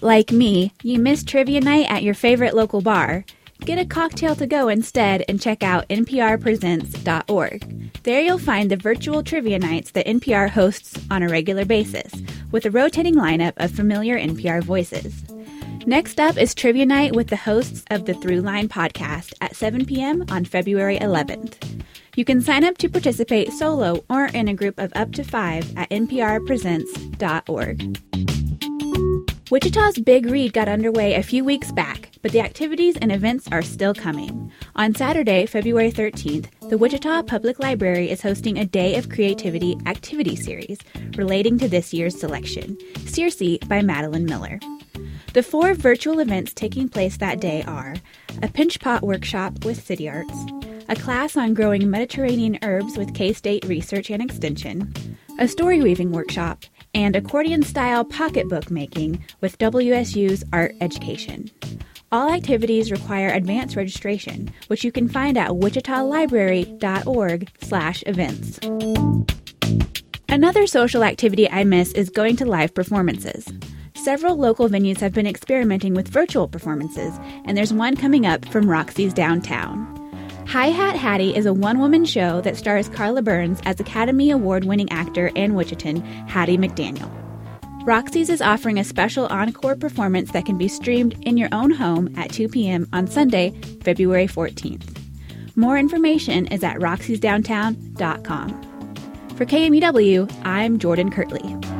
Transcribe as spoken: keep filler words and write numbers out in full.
If, like me, you missed trivia night at your favorite local bar, get a cocktail to go instead and check out N P R presents dot org. There you'll find the virtual trivia nights that N P R hosts on a regular basis, with a rotating lineup of familiar N P R voices. Next up is Trivia Night with the hosts of the Throughline podcast at seven p.m. on February eleventh. You can sign up to participate solo or in a group of up to five at N P R presents dot org. Wichita's Big Read got underway a few weeks back, but the activities and events are still coming. On Saturday, February thirteenth, the Wichita Public Library is hosting a Day of Creativity activity series relating to this year's selection, Circe by Madeline Miller. The four virtual events taking place that day are a pinch pot workshop with City Arts, a class on growing Mediterranean herbs with K-State Research and Extension, a story weaving workshop, and accordion-style pocketbook making with W S U's Art Education. All activities require advance registration, which you can find at wichita library dot org slash events. Another social activity I miss is going to live performances. Several local venues have been experimenting with virtual performances, and there's one coming up from Roxy's Downtown. Hi Hat Hattie is a one-woman show that stars Carla Burns as Academy Award-winning actor and Wichitan Hattie McDaniel. Roxy's is offering a special encore performance that can be streamed in your own home at two p.m. on Sunday, February fourteenth. More information is at roxys downtown dot com. For K M E W, I'm Jordan Kirtley.